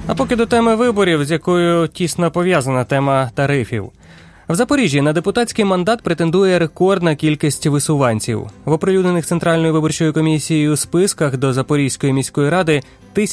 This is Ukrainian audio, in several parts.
А поки до теми виборів, з якою тісно пов'язана тема тарифів. В Запоріжжі на депутатський мандат претендує рекордна кількість висуванців. В оприлюднених Центральною виборчою комісією списках до Запорізької міської ради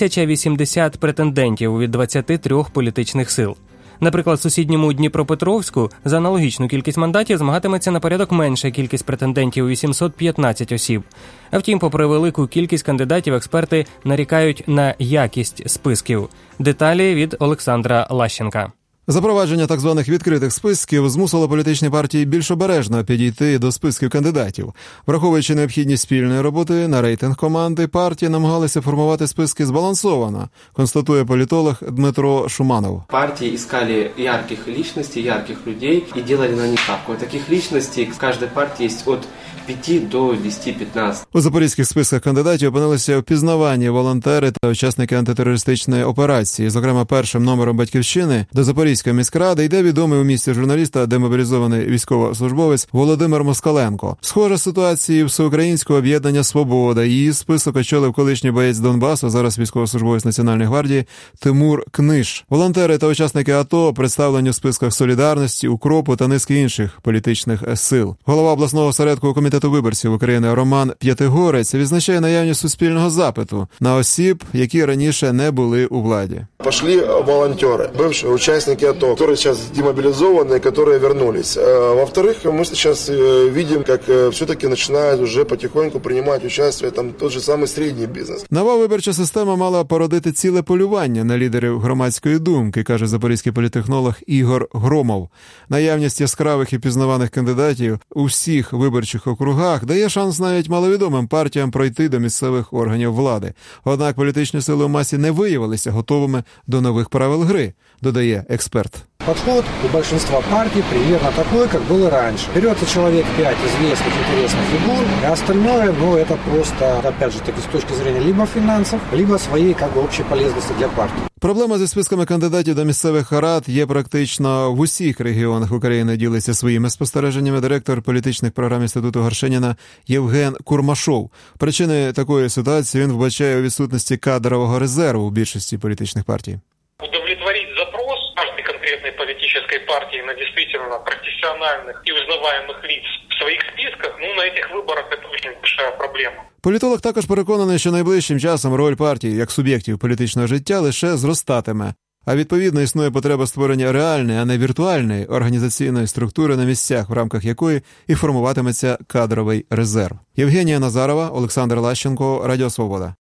1080 претендентів від 23 політичних сил. Наприклад, в сусідньому Дніпропетровську за аналогічну кількість мандатів змагатиметься на порядок менша кількість претендентів – 815 осіб. А втім, попри велику кількість кандидатів, експерти нарікають на якість списків. Деталі від Олександра Лащенка. Запровадження так званих відкритих списків змусило політичні партії більш обережно підійти до списків кандидатів. Враховуючи необхідність спільної роботи на рейтинг команди, партії намагалися формувати списки збалансовано, констатує політолог Дмитро Шуманов. Партии искали ярких личностей, ярких людей и делали на них ставку. Таких личностей в каждой партии есть от 5 до 10-15. У запорізьких списках кандидатів опинилися впізнавані волонтери та учасники антитерористичної операції. Зокрема, першим номером «Батьківщини» до Запорізької міськради йде відомий у місті журналіст та демобілізований військовослужбовець Володимир Москаленко. Схожа ситуація і Всеукраїнського об'єднання «Свобода». Її список очолив колишній боєць Донбасу, зараз військовослужбовець Національної гвардії Тимур Книж. Волонтери та учасники АТО представлені в списках «Солідарності», «Укропу» та низки інших політичних сил. Голова обласного осередку Комітету виборців України Роман П'ятигорець відзначає наявність суспільного запиту на осіб, які раніше не були у владі. Пошли волонтеры, бывшие участники АТО, которые сейчас демобилизованы, которые вернулись. Во-вторых, мы сейчас видим, как все-таки начинают уже потихоньку принимать участие там тот же самый средний бизнес. Нова виборча система мала породити ціле полювання на лідерів громадської думки, каже запорізький політтехнолог Ігор Громов. Наявність яскравих і пізнаваних кандидатів у всіх виборчих округах дає шанс навіть маловідомим партіям пройти до місцевих органів влади. Однак політичні сили в масі не виявилися готовими до нових правил гри, додає експерт. Подход у большинства партий примерно такой, как был и раньше. Берется человек 5 известных, интересных фигур, а остальное, это просто, опять же, таки, с точки зрения либо финансов, либо своей, общей полезности для партии. Проблема зі списками кандидатів до місцевих рад є практично в усіх регіонах України, ділиться своїми спостереженнями директор політичних програм Інституту Горшеніна Євген Курмашов. Причини такої ситуації він вбачає у відсутності кадрового резерву у більшості політичних партій. Удовлетворить запрос каждой конкретной политической партии на действительно профессиональных и узнаваемых лиц в своих списках, на этих выборах это очень большая проблема. Політолог також переконаний, що найближчим часом роль партій як суб'єктів політичного життя лише зростатиме. А відповідно існує потреба створення реальної, а не віртуальної організаційної структури на місцях, в рамках якої і формуватиметься кадровий резерв. Євгенія Назарова, Олександр Лащенко, Радіо Свобода.